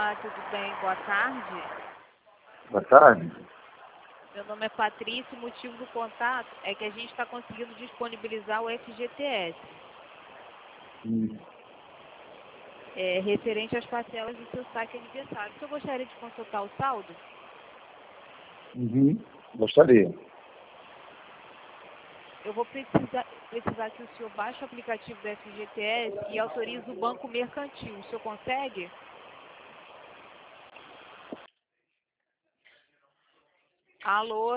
Olá, tudo bem? Boa tarde. Boa tarde. Meu nome é Patrícia, o motivo do contato é que a gente está conseguindo disponibilizar o FGTS. Referente às parcelas do seu saque aniversário. O senhor gostaria de consultar o saldo? Gostaria. Eu vou precisar que o senhor baixe o aplicativo do FGTS e autorize o Banco Mercantil. O senhor consegue? Alô?